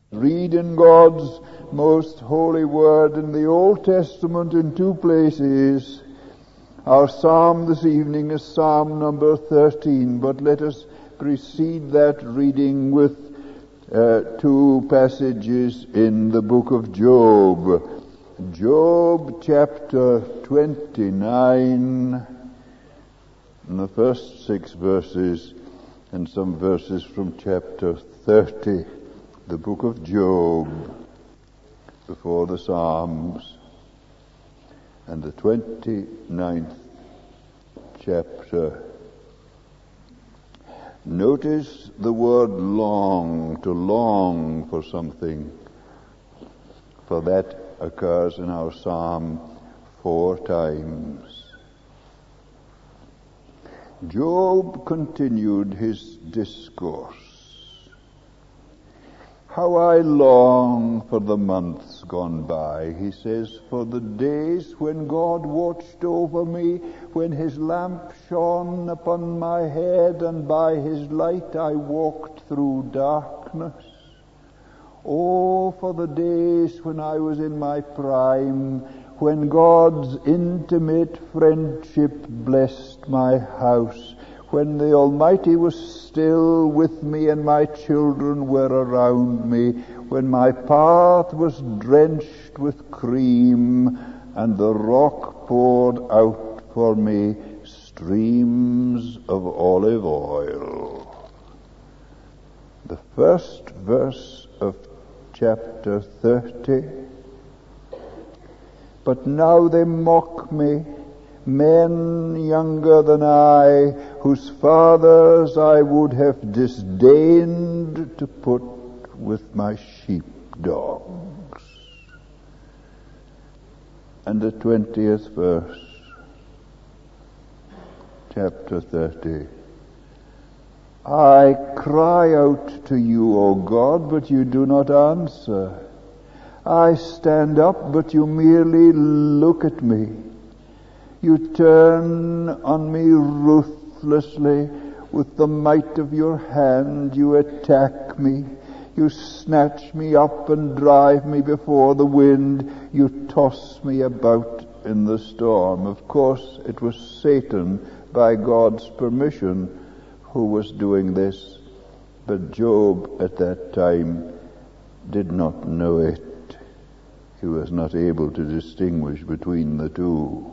Read in God's most holy word in the Old Testament in two places. Our psalm this evening is Psalm number 13, but let us precede that reading with two passages in the book of Job. Job chapter 29, and the first 6 verses, and some verses from chapter 30. The book of Job, before the Psalms, and the 29th chapter. Notice the word long, to long for something, for that occurs in our psalm 4 times. Job continued his discourse. How I long for the months gone by, he says, for the days when God watched over me, when his lamp shone upon my head, and by his light I walked through darkness. Oh, for the days when I was in my prime, when God's intimate friendship blessed my house, when the Almighty was still with me and my children were around me, when my path was drenched with cream and the rock poured out for me streams of olive oil. The first verse of chapter 30. But now they mock me, men younger than I, whose fathers I would have disdained to put with my sheepdogs. And the 20th verse, chapter 30. I cry out to you, O God, but you do not answer. I stand up, but you merely look at me. You turn on me ruthlessly. With the might of your hand you attack me. You snatch me up and drive me before the wind. You toss me about in the storm. Of course, it was Satan, by God's permission, who was doing this. But Job at that time did not know it. He was not able to distinguish between the two.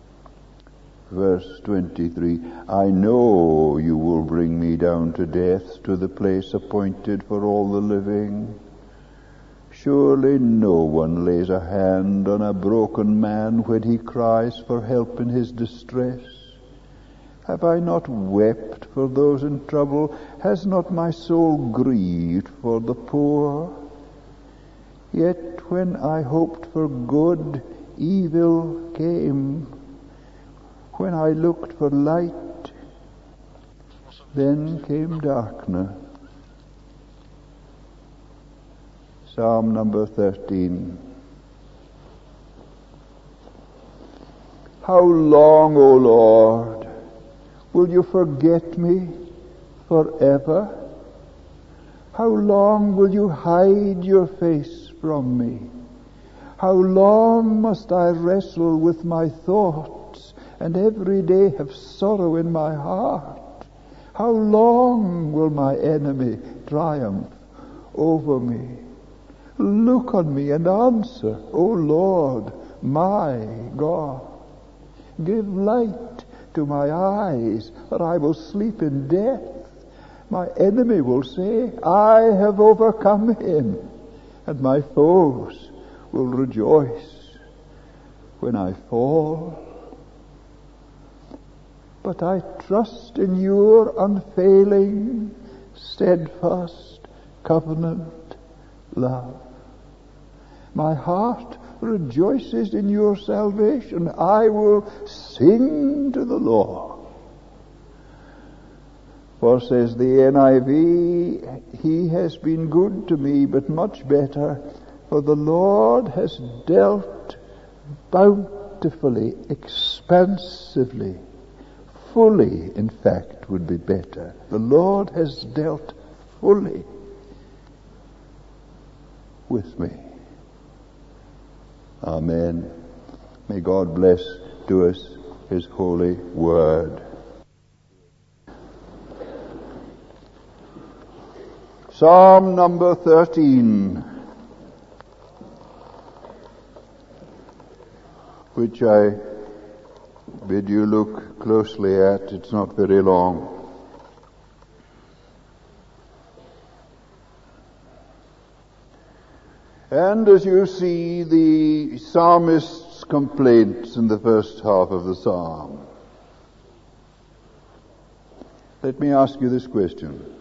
Verse 23, I know you will bring me down to death, to the place appointed for all the living. Surely no one lays a hand on a broken man when he cries for help in his distress. Have I not wept for those in trouble? Has not my soul grieved for the poor? Yet when I hoped for good, evil came. When I looked for light, then came darkness. Psalm number 13. How long, O Lord, will you forget me forever? How long will you hide your face from me? How long must I wrestle with my thoughts and every day have sorrow in my heart? How long will my enemy triumph over me? Look on me and answer, O Lord, my God. Give light to my eyes, or I will sleep in death. My enemy will say, I have overcome him, and my foes will rejoice when I fall. But I trust in your unfailing, steadfast covenant love. My heart rejoices in your salvation. I will sing to the Lord. For, says the NIV, he has been good to me, but much better, for the Lord has dealt bountifully, expansively, fully, in fact, would be better. The Lord has dealt fully with me. Amen. May God bless to us His holy word. Psalm number 13, which I bid you look closely at. It's not very long. And as you see the psalmist's complaints in the first half of the psalm, let me ask you this question.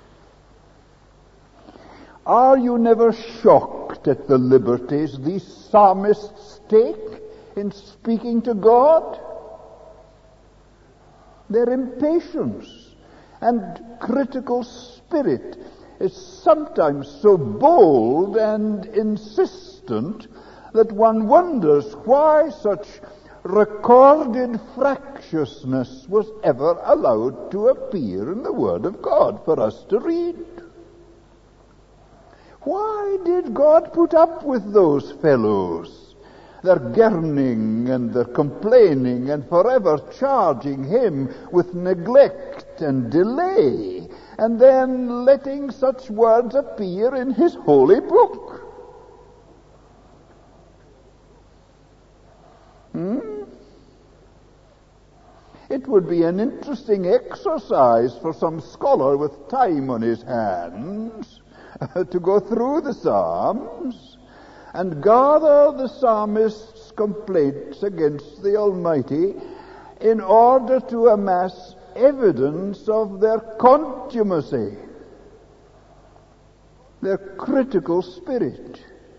Are you never shocked at the liberties these psalmists take in speaking to God? Their impatience and critical spirit is sometimes so bold and insistent that one wonders why such recorded fractiousness was ever allowed to appear in the Word of God for us to read. Why did God put up with those fellows, their gurning and their complaining and forever charging Him with neglect and delay, and then letting such words appear in His holy book? It would be an interesting exercise for some scholar with time on his hands to go through the Psalms and gather the psalmist's complaints against the Almighty in order to amass evidence of their contumacy, their critical spirit.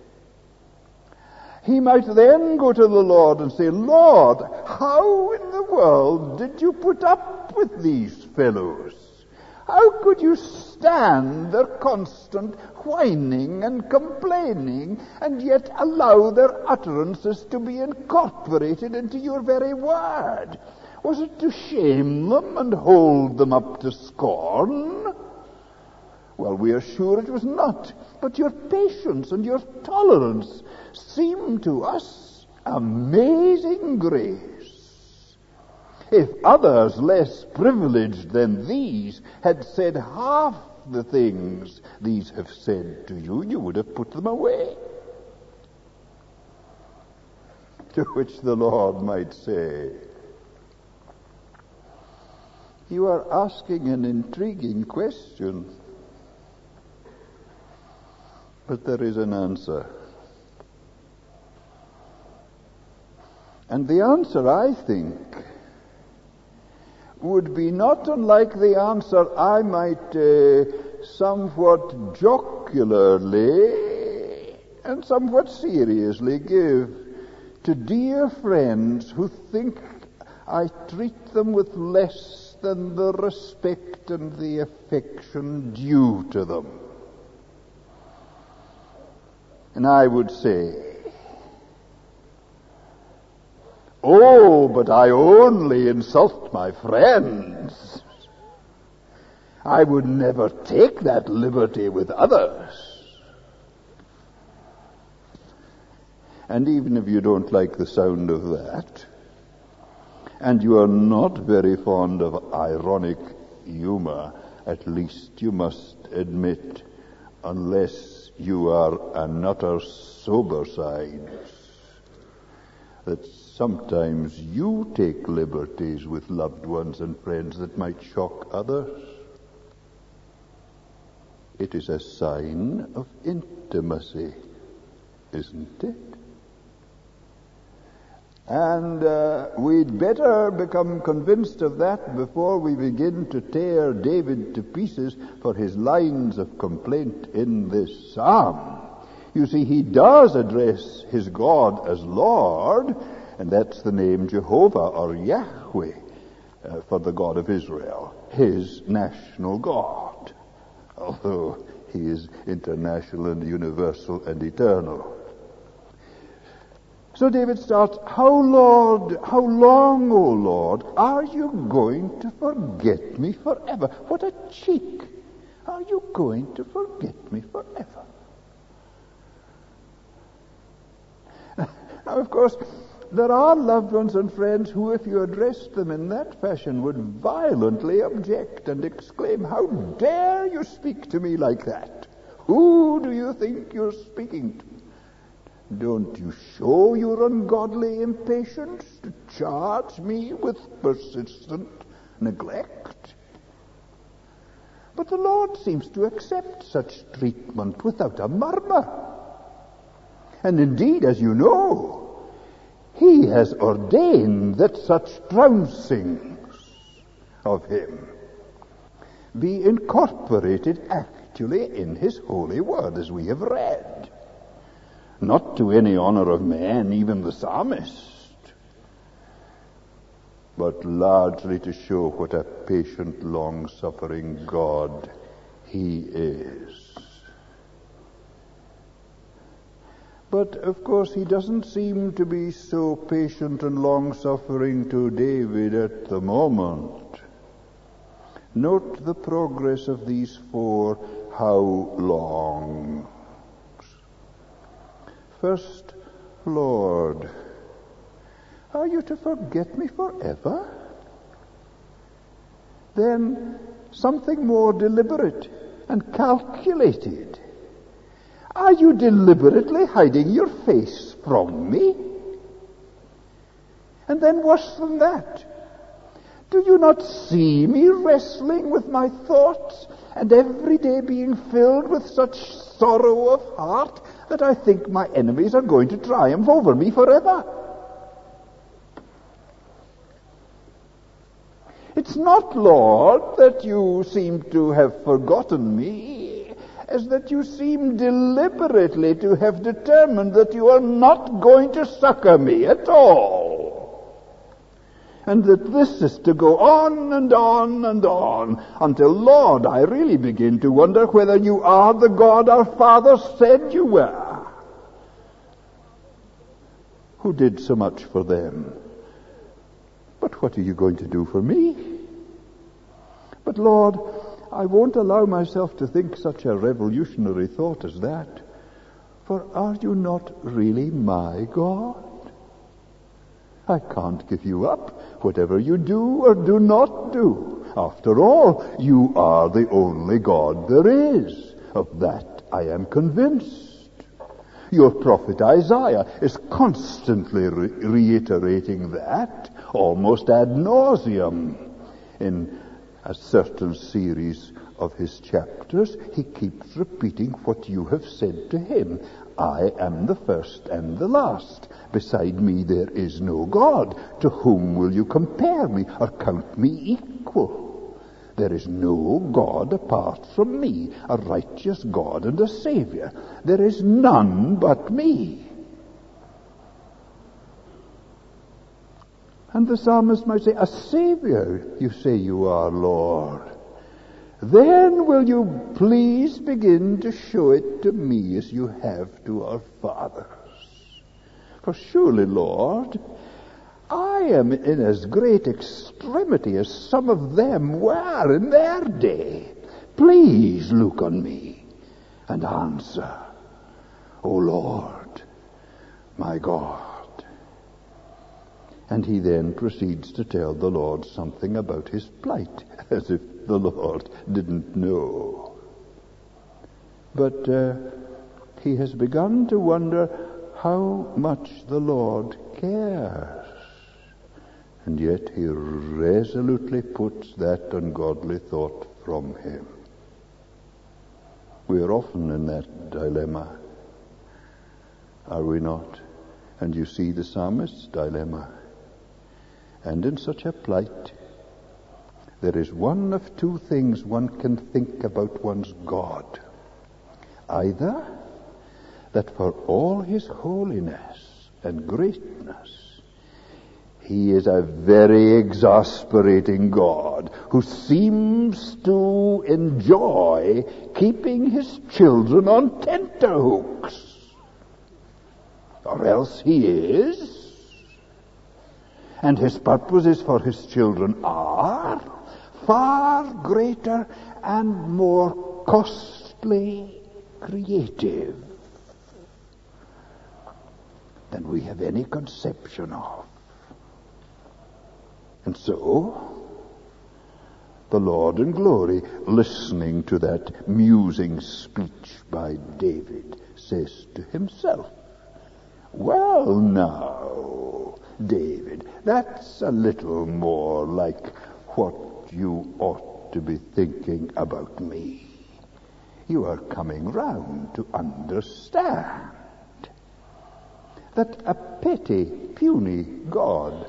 He might then go to the Lord and say, Lord, how in the world did you put up with these fellows? How could you stand their constant whining and complaining and yet allow their utterances to be incorporated into your very word? Was it to shame them and hold them up to scorn? Well, we are sure it was not. But your patience and your tolerance seem to us amazing grace. If others less privileged than these had said half the things these have said to you, you would have put them away. To which the Lord might say, you are asking an intriguing question, but there is an answer. And the answer, I think, would be not unlike the answer I might somewhat jocularly and somewhat seriously give to dear friends who think I treat them with less than the respect and the affection due to them. And I would say, oh, but I only insult my friends. I would never take that liberty with others. And even if you don't like the sound of that, and you are not very fond of ironic humor, at least you must admit, unless you are an utter sobersides, that sometimes you take liberties with loved ones and friends that might shock others. It is a sign of intimacy, isn't it? And we'd better become convinced of that before we begin to tear David to pieces for his lines of complaint in this psalm. You see, he does address his God as Lord, and that's the name Jehovah or Yahweh for the God of Israel, his national God, although he is international and universal and eternal. So David starts, how long, O Lord, are you going to forget me forever? What a cheek. Are you going to forget me forever? Now, of course, there are loved ones and friends who, if you addressed them in that fashion, would violently object and exclaim, "How dare you speak to me like that? Who do you think you're speaking to? Don't you show your ungodly impatience to charge me with persistent neglect?" But the Lord seems to accept such treatment without a murmur. And indeed, as you know, He has ordained that such trouncings of Him be incorporated actually in His holy word, as we have read. Not to any honor of man, even the psalmist, but largely to show what a patient, long-suffering God He is. But, of course, He doesn't seem to be so patient and long-suffering to David at the moment. Note the progress of these 4 how longs. First, "Lord, are you to forget me forever?" Then, something more deliberate and calculated. "Are you deliberately hiding your face from me?" And then, worse than that, "Do you not see me wrestling with my thoughts, and every day being filled with such sorrow of heart that I think my enemies are going to triumph over me forever?" It's not, Lord, that you seem to have forgotten me, as that you seem deliberately to have determined that you are not going to succor me at all. And that this is to go on and on and on, until, Lord, I really begin to wonder whether you are the God our fathers said you were, who did so much for them. But what are you going to do for me? But, Lord, I won't allow myself to think such a revolutionary thought as that. For are you not really my God? I can't give you up, whatever you do or do not do. After all, you are the only God there is. Of that I am convinced. Your prophet Isaiah is constantly reiterating that, almost ad nauseum, in a certain series of his chapters. He keeps repeating what you have said to him. I am the first and the last. Beside me there is no God. To whom will you compare me or count me equal? There is no God apart from me, a righteous God and a Savior. There is none but me. And the psalmist might say, "A Savior, you say you are, Lord. Then will you please begin to show it to me as you have to our fathers. For surely, Lord, I am in as great extremity as some of them were in their day. Please look on me and answer, O Lord, my God." And he then proceeds to tell the Lord something about his plight, as if the Lord didn't know. But he has begun to wonder how much the Lord cares. And yet he resolutely puts that ungodly thought from him. We are often in that dilemma, are we not? And you see the psalmist's dilemma. And in such a plight, there is one of 2 things one can think about one's God. Either that for all his holiness and greatness, he is a very exasperating God who seems to enjoy keeping his children on tenterhooks. Or else he is, and his purposes for his children are far greater and more costly creative. than we have any conception of. And so, the Lord in glory, listening to that musing speech by David, says to himself, well now, David, that's a little more like what you ought to be thinking about me. You are coming round to understand that a petty, puny God,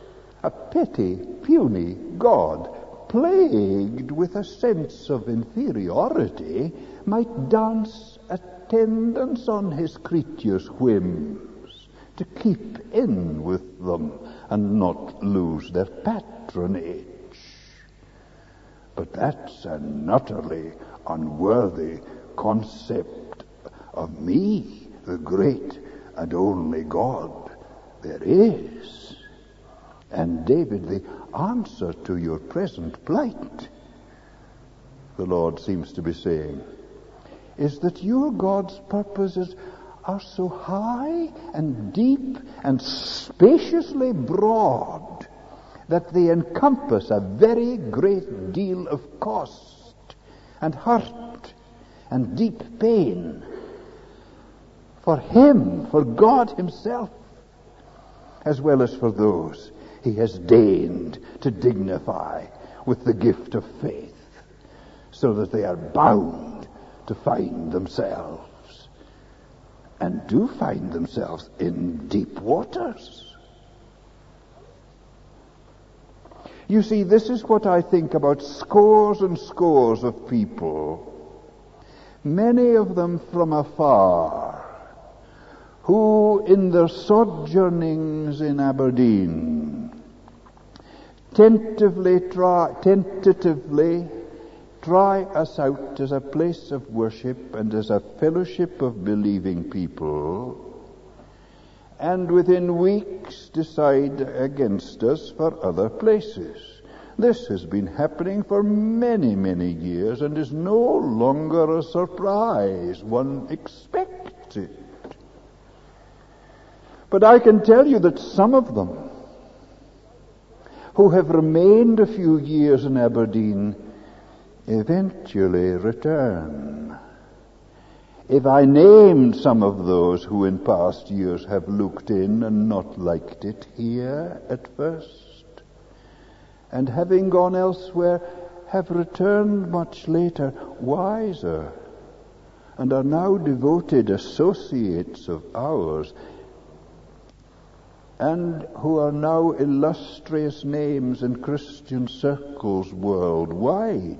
plagued with a sense of inferiority, might dance attendance on his creatures' whims, to keep in with them and not lose their patronage. But that's an utterly unworthy concept of me, the great and only God there is. And David, the answer to your present plight, the Lord seems to be saying, is that your God's purposes are so high and deep and spaciously broad that they encompass a very great deal of cost and hurt and deep pain for him, for God himself, as well as for those he has deigned to dignify with the gift of faith, so that they are bound to find themselves, and do find themselves, in deep waters. You see, this is what I think about scores and scores of people, many of them from afar, who in their sojournings in Aberdeen tentatively try us out as a place of worship and as a fellowship of believing people, and within weeks decide against us for other places. This has been happening for many, many years and is no longer a surprise. One expects it. But I can tell you that some of them who have remained a few years in Aberdeen eventually return. If I named some of those who in past years have looked in and not liked it here at first, and having gone elsewhere have returned much later wiser, and are now devoted associates of ours, and who are now illustrious names in Christian circles worldwide,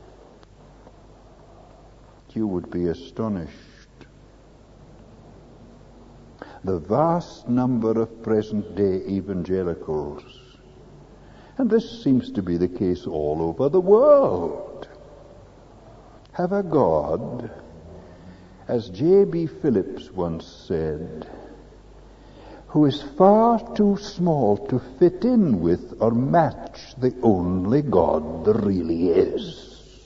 you would be astonished. The vast number of present-day evangelicals, and this seems to be the case all over the world, have a God, as J.B. Phillips once said, who is far too small to fit in with or match the only God there really is.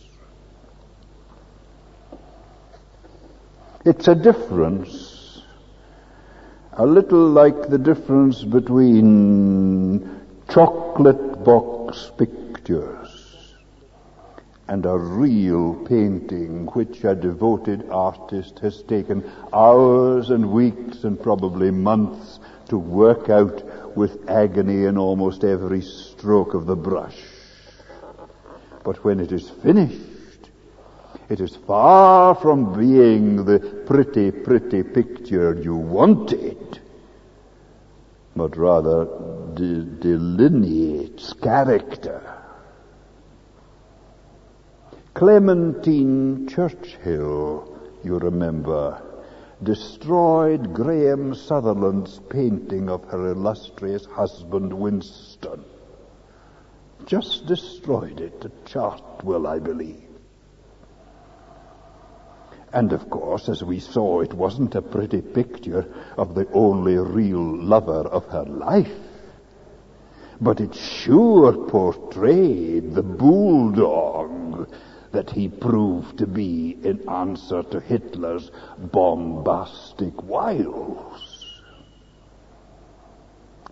It's a difference, a little like the difference between chocolate box pictures and a real painting which a devoted artist has taken hours and weeks and probably months to work out with agony in almost every stroke of the brush. But when it is finished, it is far from being the pretty, pretty picture you wanted, but rather delineates character. Clementine Churchill, you remember, destroyed Graham Sutherland's painting of her illustrious husband Winston. Just destroyed it at Chartwell, I believe. And of course, as we saw, it wasn't a pretty picture of the only real lover of her life, but it sure portrayed the bulldog that he proved to be in answer to Hitler's bombastic wiles.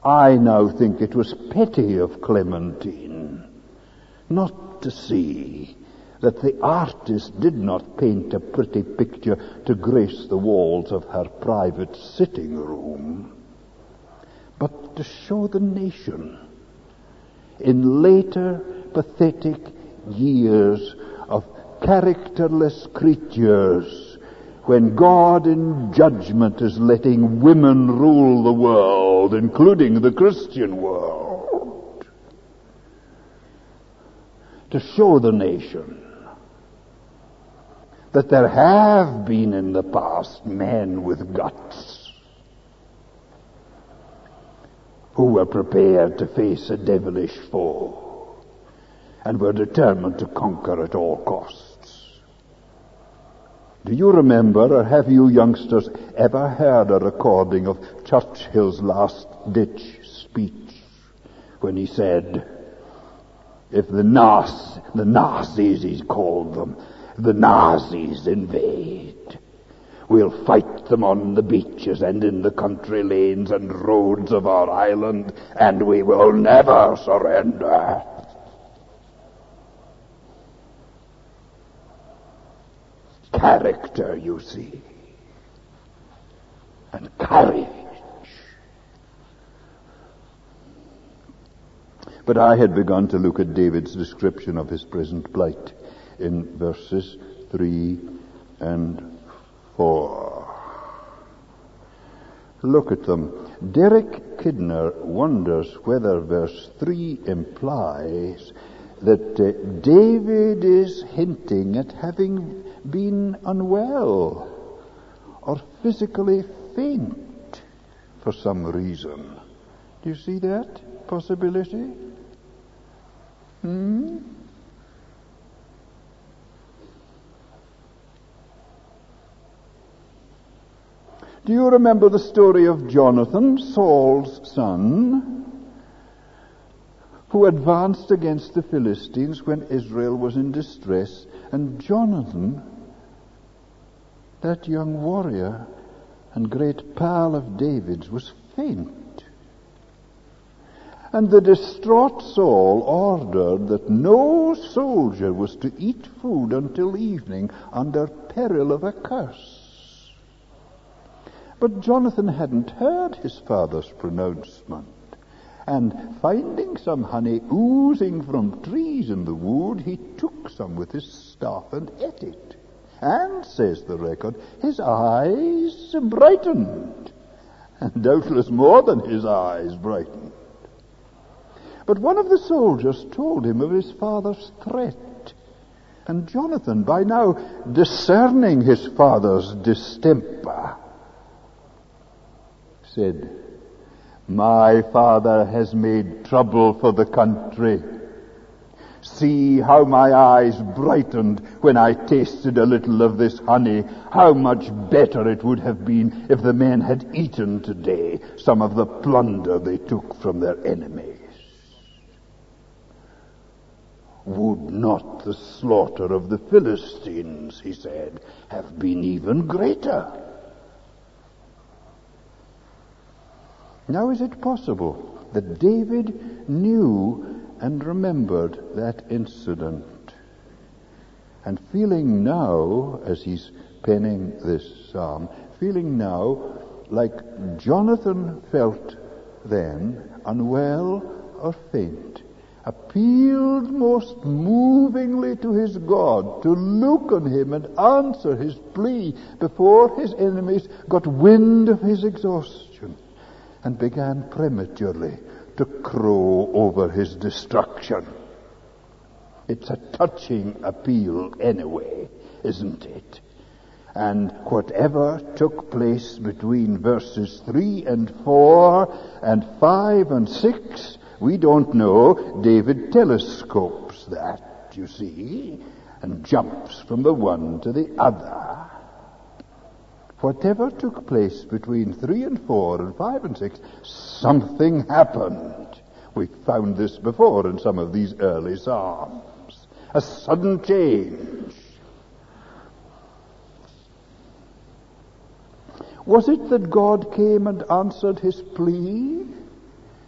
I now think it was petty of Clementine not to see that the artist did not paint a pretty picture to grace the walls of her private sitting room, but to show the nation in later pathetic years of characterless creatures, when God in judgment is letting women rule the world, including the Christian world, to show the nation that there have been in the past men with guts who were prepared to face a devilish foe and were determined to conquer at all costs. Do you remember, or have you youngsters ever heard a recording of Churchill's last-ditch speech when he said, if the Nazis, he called them, the Nazis invade, we'll fight them on the beaches and in the country lanes and roads of our island, and we will never surrender. Character, you see, and courage. But I had begun to look at David's description of his present plight in verses 3 and 4. Look at them. Derek Kidner wonders whether verse 3 implies that David is hinting at having been unwell or physically faint for some reason. Do you see that possibility? Do you remember the story of Jonathan, Saul's son, who advanced against the Philistines when Israel was in distress? And Jonathan, that young warrior and great pal of David's, was faint. And the distraught Saul ordered that no soldier was to eat food until evening under peril of a curse. But Jonathan hadn't heard his father's pronouncement, and finding some honey oozing from trees in the wood, he took some with his staff and ate it. And, says the record, his eyes brightened, and doubtless more than his eyes brightened. But one of the soldiers told him of his father's threat, and Jonathan, by now discerning his father's distemper, said, my father has made trouble for the country. See how my eyes brightened when I tasted a little of this honey. How much better it would have been if the men had eaten today some of the plunder they took from their enemies. Would not the slaughter of the Philistines, he said, have been even greater? Now, is it possible that David knew and remembered that incident, and feeling now, as he's penning this psalm, feeling now like Jonathan felt then, unwell or faint, appealed most movingly to his God to look on him and answer his plea before his enemies got wind of his exhaustion and began prematurely to crow over his destruction. It's a touching appeal anyway, isn't it? And whatever took place between verses 3 and 4 and 5 and 6, we don't know. David telescopes that, you see, and jumps from the one to the other. Whatever took place between 3 and 4 and 5 and 6, something happened. We found this before in some of these early psalms. A sudden change. Was it that God came and answered his plea?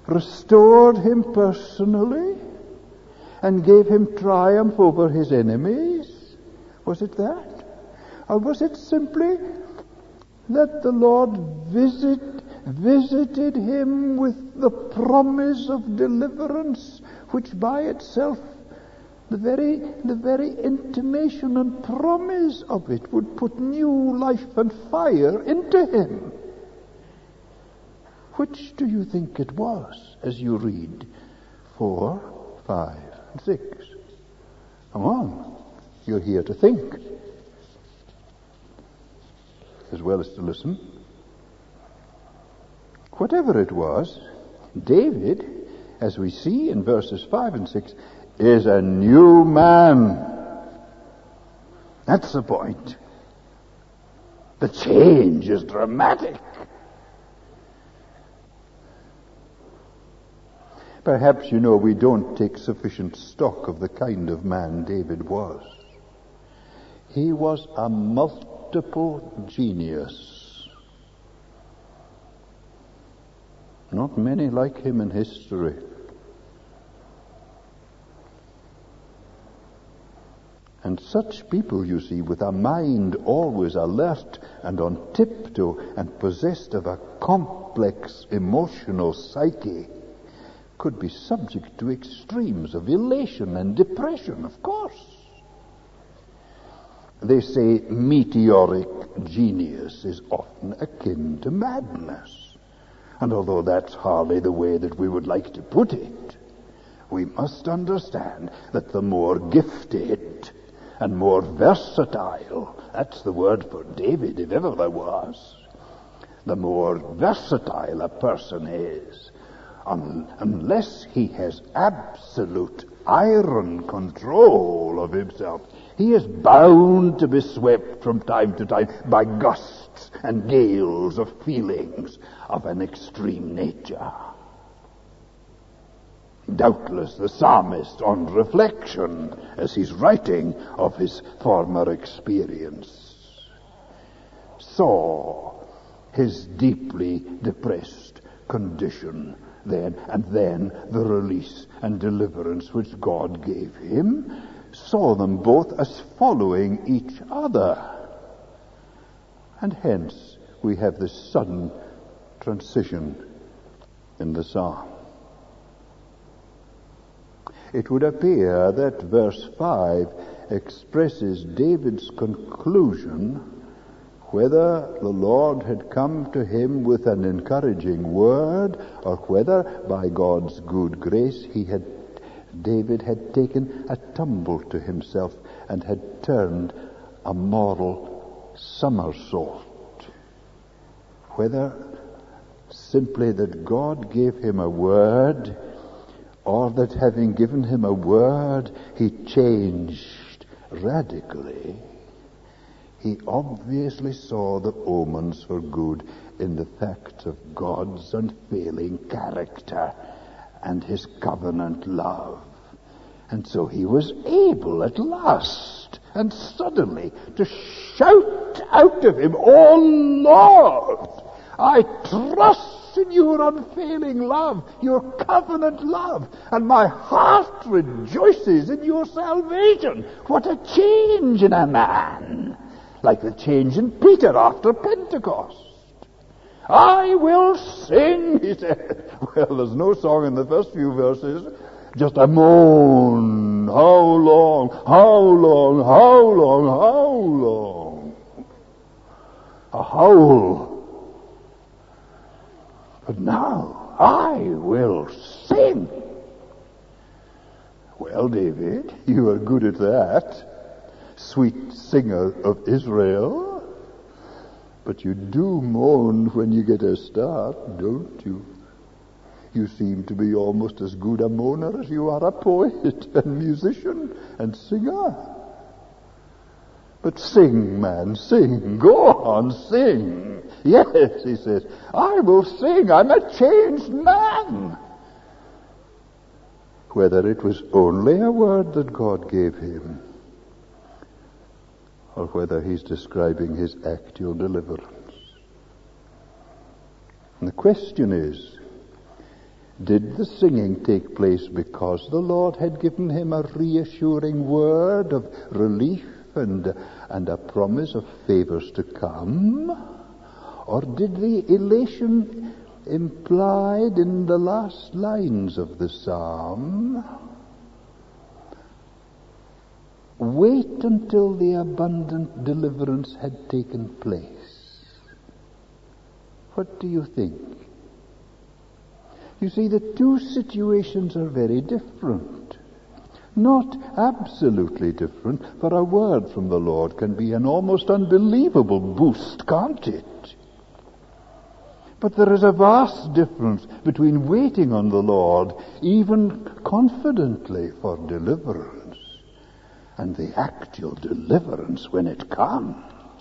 restored him personally, and gave him triumph over his enemies? Was it that? Or was it simply that the Lord visited him with the promise of deliverance, which by itself, the very intimation and promise of it would put new life and fire into him? Which do you think it was as you read 4, 5, and 6? Come on, you're here to think as well as to listen. Whatever it was, David, as we see in verses 5 and 6, is a new man. That's the point. The change is dramatic. Perhaps, we don't take sufficient stock of the kind of man David was. He was a multiple genius. Not many like him in history. And such people, you see, with a mind always alert and on tiptoe and possessed of a complex emotional psyche, could be subject to extremes of elation and depression, of course. They say meteoric genius is often akin to madness. And although that's hardly the way that we would like to put it, we must understand that the more gifted and more versatile, that's the word for David if ever there was, the more versatile a person is, unless he has absolute iron control of himself, he is bound to be swept from time to time by gusts and gales of feelings of an extreme nature. Doubtless the psalmist, on reflection, as he's writing of his former experience, saw his deeply depressed condition then, and then the release and deliverance which God gave him, saw them both as following each other. And hence we have this sudden transition in the psalm. It would appear that verse 5 expresses David's conclusion whether the Lord had come to him with an encouraging word, or whether by God's good grace David had taken a tumble to himself and had turned a moral somersault. Whether simply that God gave him a word, or that having given him a word, he changed radically. He obviously saw the omens for good in the fact of God's unfailing character and his covenant love. And so he was able at last and suddenly to shout out of him, "Oh Lord, I trust in your unfailing love, your covenant love, and my heart rejoices in your salvation." What a change in a man! Like the change in Peter after Pentecost. "I will sing," he said. Well, there's no song in the first few verses, just a moan. How long, how long, how long, how long? A howl. But now, "I will sing." Well, David, you are good at that, sweet singer of Israel. But you do moan when you get a start, don't you? You seem to be almost as good a moaner as you are a poet and musician and singer. But sing, man, sing. Go on, sing. Yes, he says, "I will sing. I'm a changed man." Whether it was only a word that God gave him, or whether he's describing his actual deliverance. And the question is, Did the singing take place because the Lord had given him a reassuring word of relief and a promise of favors to come? Or did the elation implied in the last lines of the psalm wait until the abundant deliverance had taken place? What do you think? You see, the two situations are very different. Not absolutely different, for a word from the Lord can be an almost unbelievable boost, can't it? But there is a vast difference between waiting on the Lord, even confidently for deliverance, and the actual deliverance when it comes.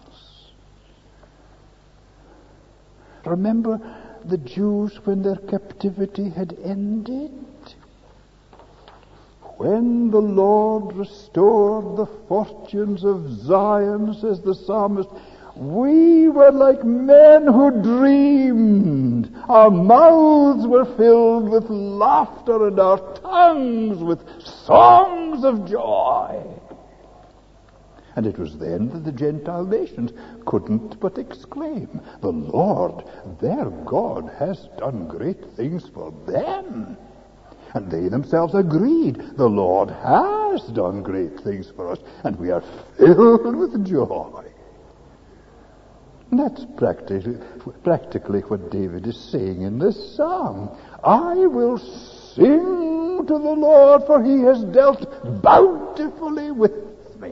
Remember the Jews when their captivity had ended? When the Lord restored the fortunes of Zion, says the psalmist, we were like men who dreamed. Our mouths were filled with laughter and our tongues with songs of joy. And it was then that the Gentile nations couldn't but exclaim, the Lord, their God, has done great things for them. And they themselves agreed, the Lord has done great things for us, and we are filled with joy. And that's practically what David is saying in this psalm. I will sing to the Lord, for he has dealt bountifully with me.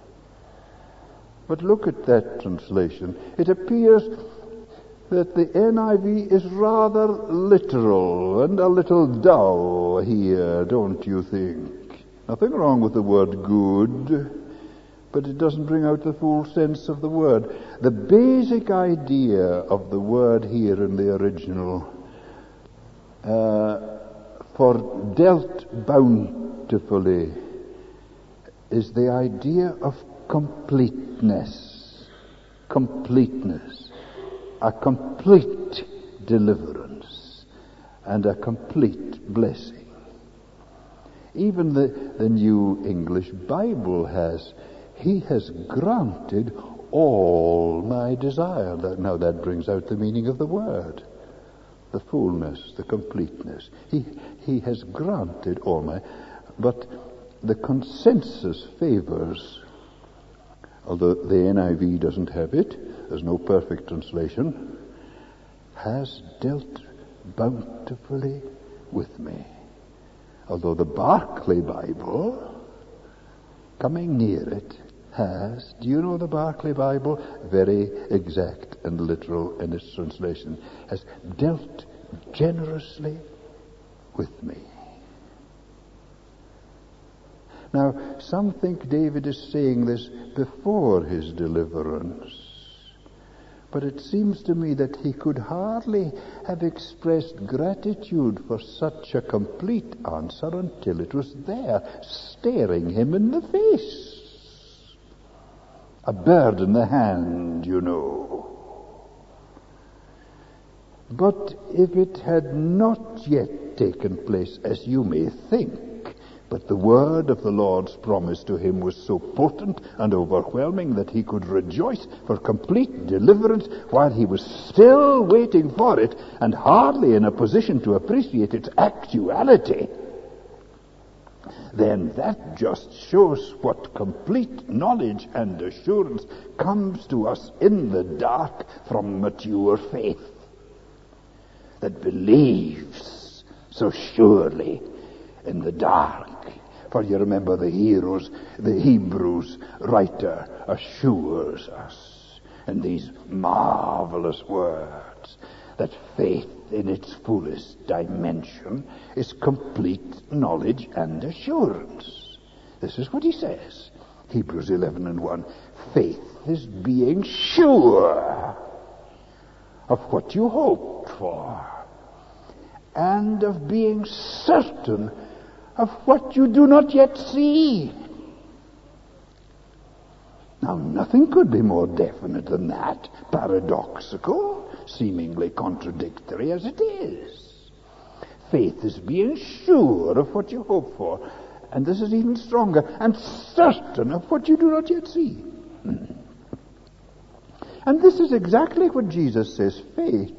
But look at that translation. It appears that the NIV is rather literal and a little dull here, don't you think? Nothing wrong with the word good, but it doesn't bring out the full sense of the word. The basic idea of the word here in the original, for dealt bountifully, is the idea of completeness, a complete deliverance, and a complete blessing. Even the New English Bible has, he has granted all my desire. Now that brings out the meaning of the word, the fullness, the completeness. He has granted all my, but the consensus favors, although the NIV doesn't have it, there's no perfect translation, has dealt bountifully with me. Although the Barclay Bible, coming near it, has, do you know the Barclay Bible? Very exact and literal in its translation. Has dealt generously with me. Now, some think David is saying this before his deliverance. But it seems to me that he could hardly have expressed gratitude for such a complete answer until it was there, staring him in the face. A bird in the hand, you know. But if it had not yet taken place, as you may think, but the word of the Lord's promise to him was so potent and overwhelming that he could rejoice for complete deliverance while he was still waiting for it and hardly in a position to appreciate its actuality, then that just shows what complete knowledge and assurance comes to us in the dark from mature faith that believes so surely in the dark. For you remember the Hebrews writer assures us in these marvelous words that faith in its fullest dimension is complete knowledge and assurance. This is what he says. Hebrews 11:1. Faith is being sure of what you hoped for, and of being certain of what you do not yet see. Now, nothing could be more definite than that, paradoxical, seemingly contradictory as it is. Faith is being sure of what you hope for. And this is even stronger, and certain of what you do not yet see. And this is exactly what Jesus says faith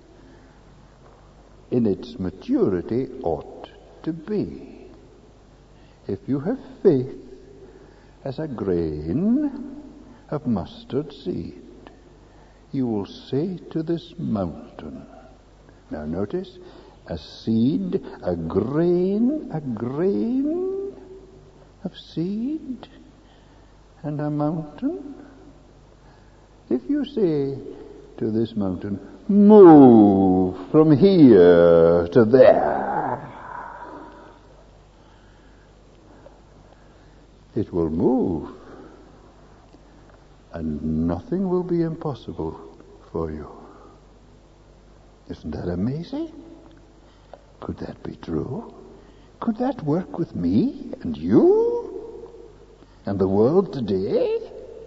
in its maturity ought to be. If you have faith as a grain of mustard seed, you will say to this mountain. Now notice, a seed, a grain of seed, and a mountain. If you say to this mountain, move from here to there, it will move, and nothing will be impossible for you. Isn't that amazing? Could that be true? Could that work with me and you and the world today?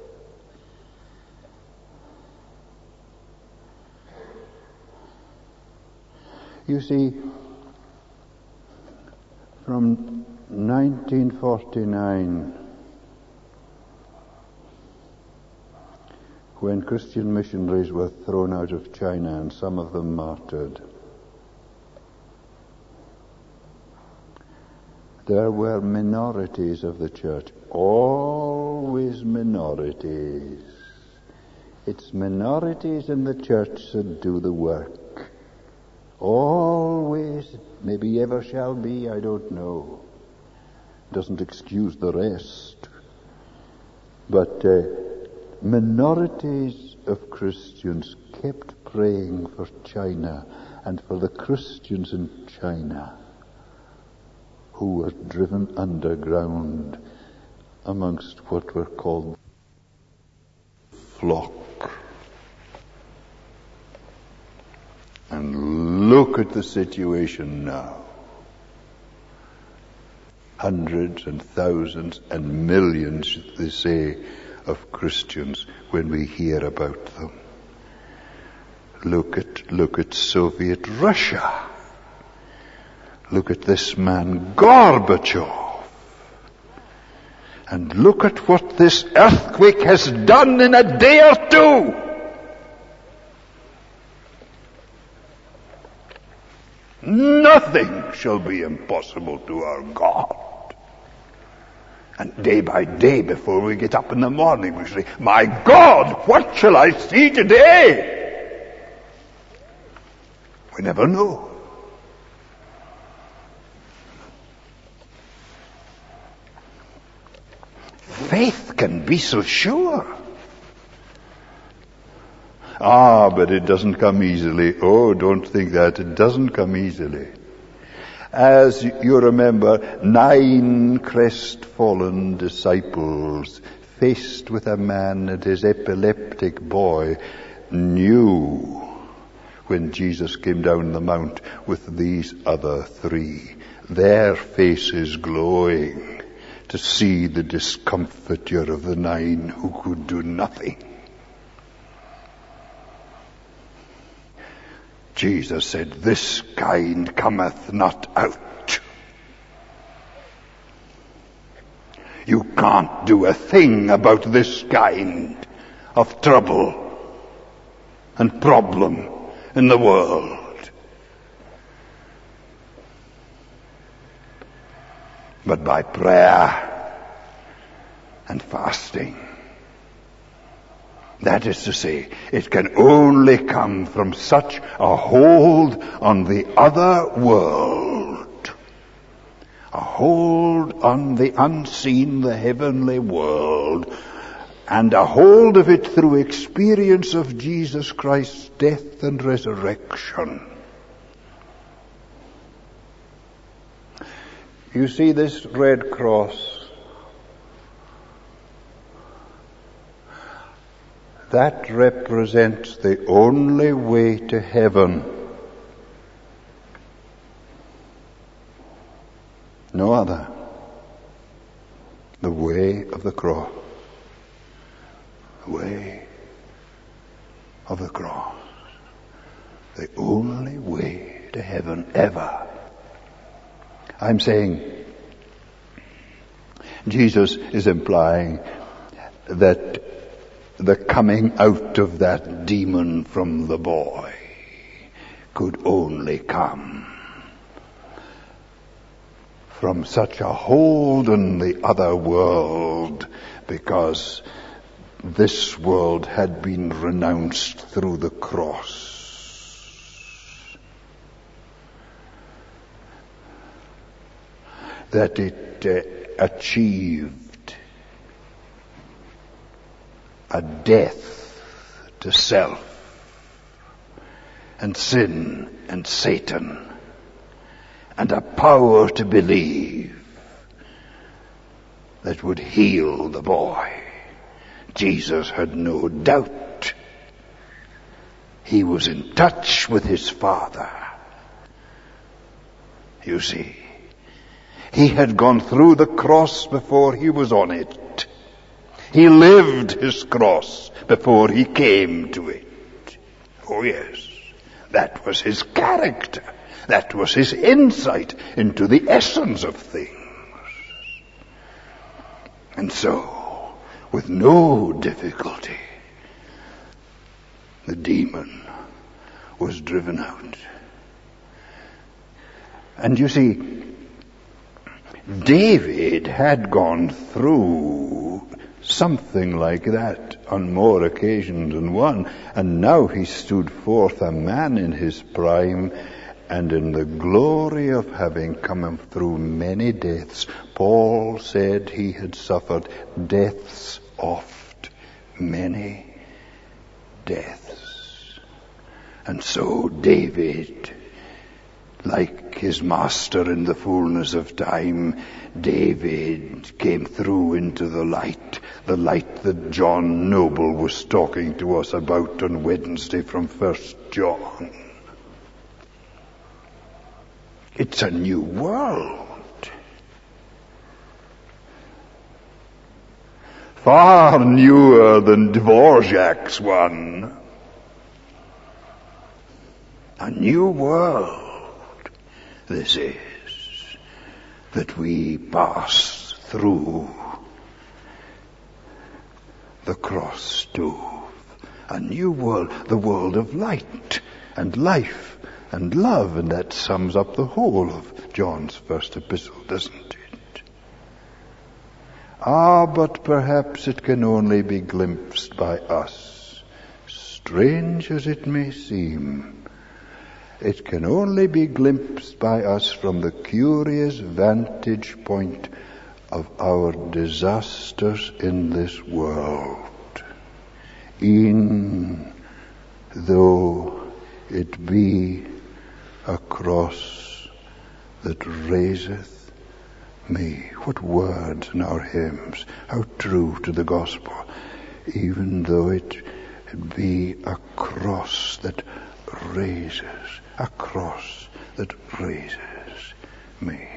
You see, from 1949, when Christian missionaries were thrown out of China and some of them martyred, there were minorities of the church, always minorities. It's minorities in the church that do the work. Always, maybe ever shall be, I don't know. Doesn't excuse the rest. But minorities of Christians kept praying for China and for the Christians in China who were driven underground amongst what were called flock. And look at the situation now. Hundreds and thousands and millions, they say, of Christians when we hear about them. Look at Soviet Russia. Look at this man Gorbachev. And look at what this earthquake has done in a day or two. Nothing shall be impossible to our God. And day by day, before we get up in the morning, we say, my God, what shall I see today? We never know. Faith can be so sure. But it doesn't come easily. Oh, don't think that. It doesn't come easily. As you remember, 9 crestfallen disciples, faced with a man and his epileptic boy, knew when Jesus came down the mount with these other 3, their faces glowing, to see the discomfiture of the 9 who could do nothing. Jesus said, this kind cometh not out. You can't do a thing about this kind of trouble and problem in the world. But by prayer and fasting. That is to say, it can only come from such a hold on the other world. A hold on the unseen, the heavenly world. And a hold of it through experience of Jesus Christ's death and resurrection. You see this red cross? That represents the only way to heaven. No other. The way of the cross. The way of the cross. The only way to heaven ever I'm saying Jesus is implying that the coming out of that demon from the boy could only come from such a hold on the other world, because this world had been renounced through the cross. That it achieved a death to self and sin and Satan, and a power to believe that would heal the boy. Jesus had no doubt. He was in touch with his Father. You see, he had gone through the cross before he was on it. He lived his cross before he came to it. Oh yes, that was his character. That was his insight into the essence of things. And so, with no difficulty, the demon was driven out. And you see, David had gone through something like that on more occasions than one, and now he stood forth a man in his prime, and in the glory of having come through many deaths. Paul said he had suffered deaths oft, many deaths. And so David, like his master in the fullness of time, David came through into the light that John Noble was talking to us about on Wednesday from 1 John. It's a new world. Far newer than Dvorak's one. A new world this is, that we pass through the cross stove. A new world, the world of light and life and love, and that sums up the whole of John's first epistle, doesn't it? But perhaps it can only be glimpsed by us. Strange as it may seem, it can only be glimpsed by us from the curious vantage point of our disasters in this world. E'en though it be a cross that raiseth me. What words in our hymns, how true to the gospel. Even though it be a cross that raises, a cross that raises me.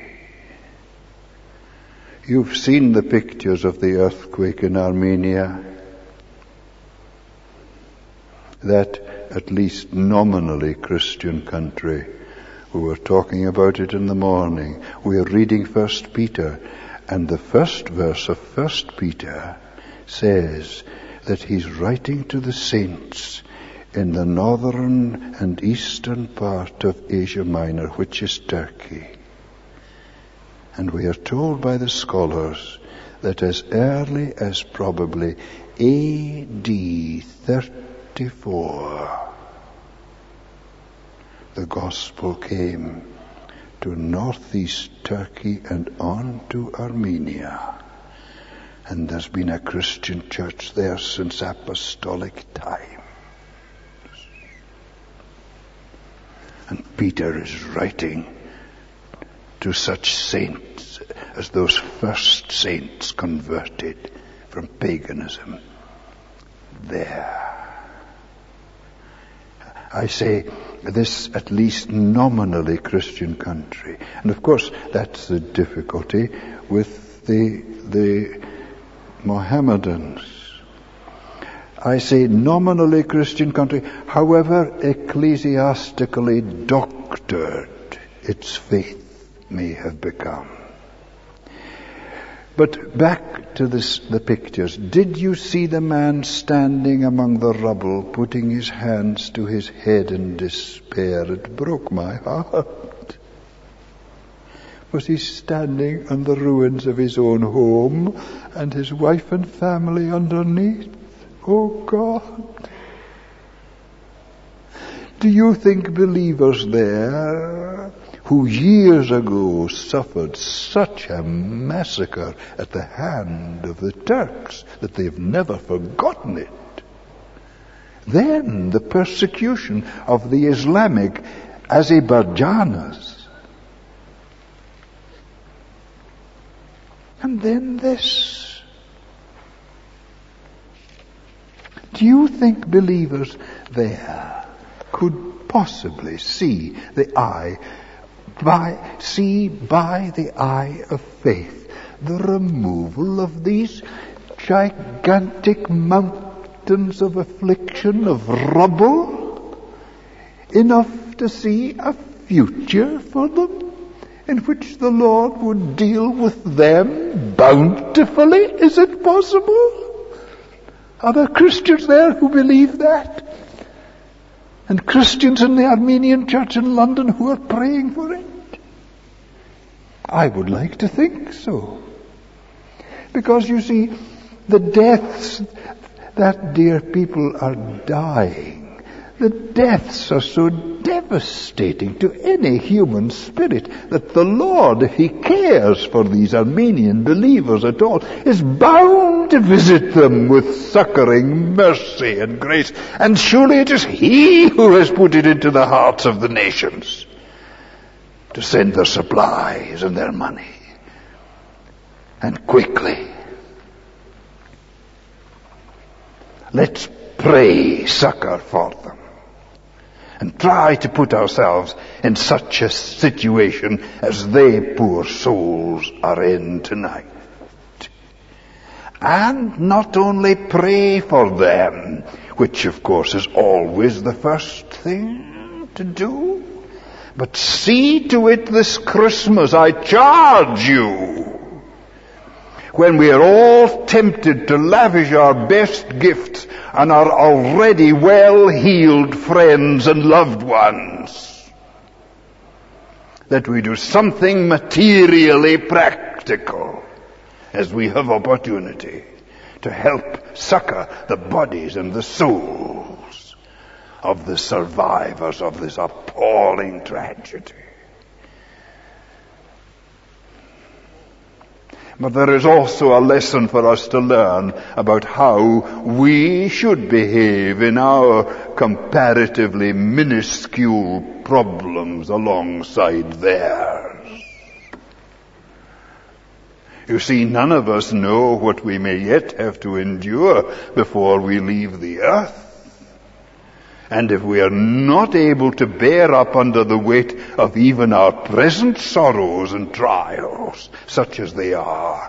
You've seen the pictures of the earthquake in Armenia. That at least nominally Christian country. We were talking about it in the morning. We are reading 1 Peter, and the first verse of 1 Peter says that he's writing to the saints in the northern and eastern part of Asia Minor, which is Turkey. And we are told by the scholars that as early as probably AD 34, the gospel came to northeast Turkey and on to Armenia. And there's been a Christian church there since apostolic times. And Peter is writing to such saints as those first saints converted from paganism there. I say this at least nominally Christian country. And of course that's the difficulty with the Mohammedans. I say nominally Christian country, however ecclesiastically doctored its faith may have become. But back to the pictures. Did you see the man standing among the rubble, putting his hands to his head in despair? It broke my heart. Was he standing on the ruins of his own home and his wife and family underneath? Oh God! Do you think believers there, who years ago suffered such a massacre at the hand of the Turks that they've never forgotten it, then the persecution of the Islamic Azerbaijanis, and then this. Do you think believers there could possibly see by the eye of faith the removal of these gigantic mountains of affliction, of rubble, enough to see a future for them in which the Lord would deal with them bountifully? Is it possible? Are there Christians there who believe that? And Christians in the Armenian church in London who are praying for it? I would like to think so. Because you see, the deaths that dear people are dying, the deaths are so devastating to any human spirit that the Lord, if He cares for these Armenian believers at all, is bound to visit them with succoring mercy and grace. And surely it is He who has put it into the hearts of the nations to send their supplies and their money. And quickly. Let's pray succor for them. And try to put ourselves in such a situation as they, poor souls, are in tonight. And not only pray for them, which of course is always the first thing to do, but see to it this Christmas, I charge you, when we are all tempted to lavish our best gifts on our already well-healed friends and loved ones, that we do something materially practical as we have opportunity to help succor the bodies and the souls of the survivors of this appalling tragedy. But there is also a lesson for us to learn about how we should behave in our comparatively minuscule problems alongside theirs. You see, none of us know what we may yet have to endure before we leave the earth. And if we are not able to bear up under the weight of even our present sorrows and trials, such as they are,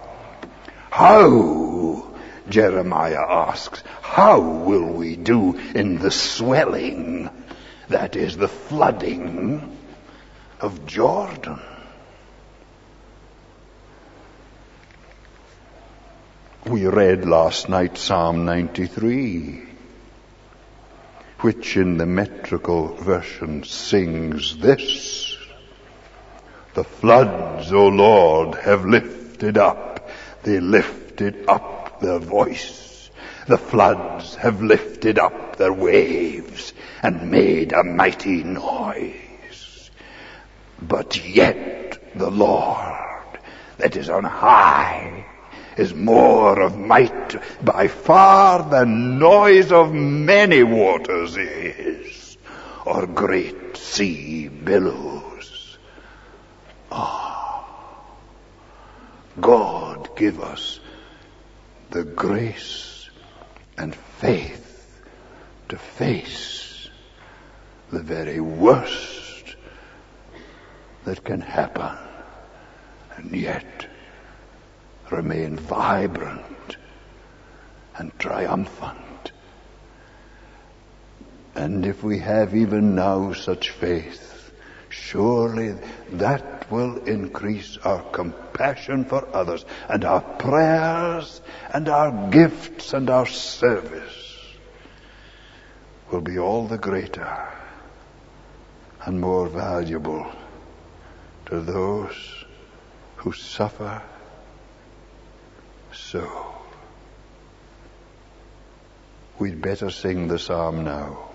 how, Jeremiah asks, how will we do in the swelling, that is, the flooding of Jordan? We read last night Psalm 93. Which in the metrical version sings this: the floods, O Lord, have lifted up, they lifted up their voice. The floods have lifted up their waves and made a mighty noise. But yet the Lord that is on high is more of might by far than noise of many waters is, or great sea billows. God give us the grace and faith to face the very worst that can happen, and yet remain vibrant and triumphant. And if we have even now such faith, surely that will increase our compassion for others, and our prayers and our gifts and our service will be all the greater and more valuable to those who suffer so. We'd better sing the psalm now.